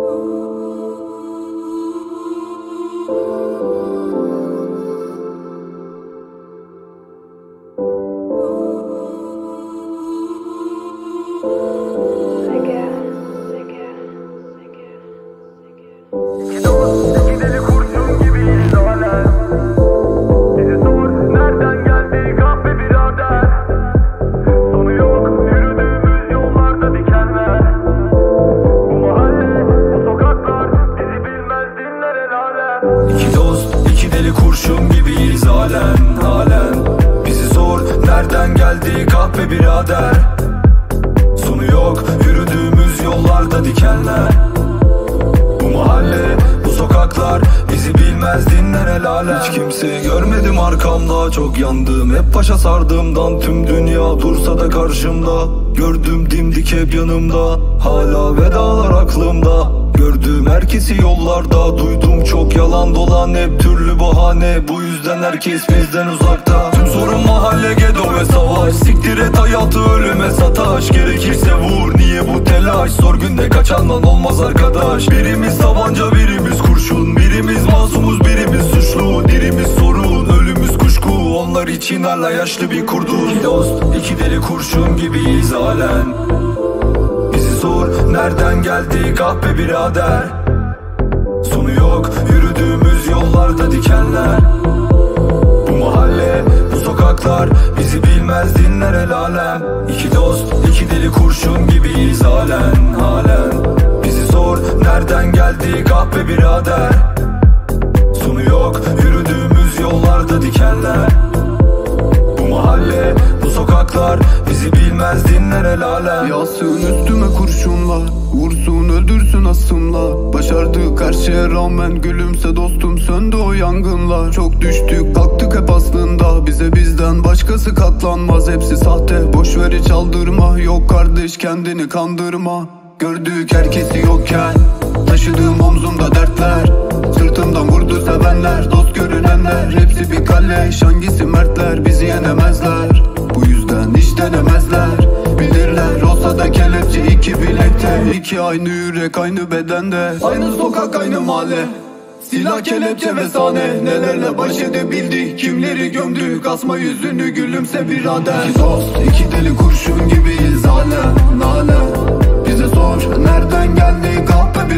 İki dost, iki deli kurşun gibiyiz halen, halen. Bizi sor, nereden geldi kahpe birader. Sonu yok, yürüdüğümüz yollarda dikenler. Bu mahalle, bu sokaklar bizi bilmez, dinler el alem. Hiç kimseyi görmedim arkamda, çok yandım. Hep başa sardığımdan tüm dünya dursa da karşımda. Gördüm dimdik hep yanımda, hala vedalar aklımda. Gördüğüm herkesi yollarda, duydum çok yalan dolan, hep türlü bahane. Bu yüzden herkes bizden uzakta. Tüm sorun mahalle, gedo ve savaş. Siktir et hayatı, ölüme sataş. Gerekirse vur, niye bu telaş? Zor günde kaçandan olmaz arkadaş. Birimiz tabanca, birimiz kurşun. Birimiz masumuz, birimiz suçlu. Dirimiz sorun, ölümüz kuşku. Onlar için hala yaşlı bir kurdun. İki dost, iki deli kurşun gibiyiz halen. Sor, nereden geldi kahpe birader. Sonu yok, yürüdüğümüz yollarda dikenler. Bu mahalle, bu sokaklar bizi bilmez, dinler el alem. İki dost, iki deli kurşun gibiyiz halen, halen. Bizi sor, nereden geldi kahpe birader. Sonu yok, yürüdüğümüz yollarda dikenler. Bu mahalle, bu sokaklar bizi bilmez, dinler el alem. Yağsın üstüme kurşunlar, vursun öldürsün asımla. Başardık her şeye rağmen, gülümse dostum, söndü o yangınlar. Çok düştük kalktık hep aslında, bize bizden başkası katlanmaz. Hepsi sahte, boşver hiç aldırma. Yok kardeş, kendini kandırma. Gördük herkesi yokken, taşıdığım omzumda dertler. Sırtımdan vurdu sevenler, dost görünenler. Hepsi bir kalleş, hangisi mertler, bizi yenemezler. Bu yüzden hiç denemezler, bilirler. Olsa da kelepçe iki bilekte, iki aynı yürek aynı bedende. Aynı sokak aynı mahalle, silah kelepçe ve sahne. Nelerle baş edebildik, kimleri gömdük. Asma yüzünü, gülümse birader. İki dost, iki deli kurşun gibiyiz halen, halen. Bize sor, nereden geldi kahpe